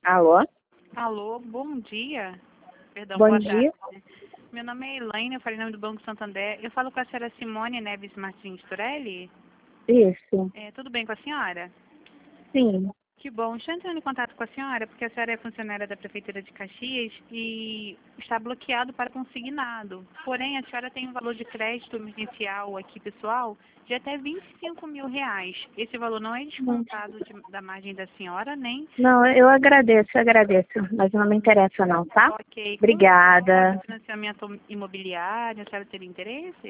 Alô? Alô, bom dia. Perdão, Bom boa dia. tarde. Meu nome é Elaine, eu falei em nome do Banco Santander. Eu falo com a senhora Simone Neves Martins Torelli. Isso. Tudo bem com a senhora? Sim. Que bom. Estou entrando em contato com a senhora porque a senhora é funcionária da Prefeitura de Caxias e está bloqueado para consignado. Porém, a senhora tem um valor de crédito emergencial aqui, pessoal, de até R$ 25.000. Esse valor não é descontado da margem da senhora, nem... Não, eu agradeço, mas não me interessa não, tá? Ok. Como Obrigada. financiamento imobiliário, a senhora teria interesse?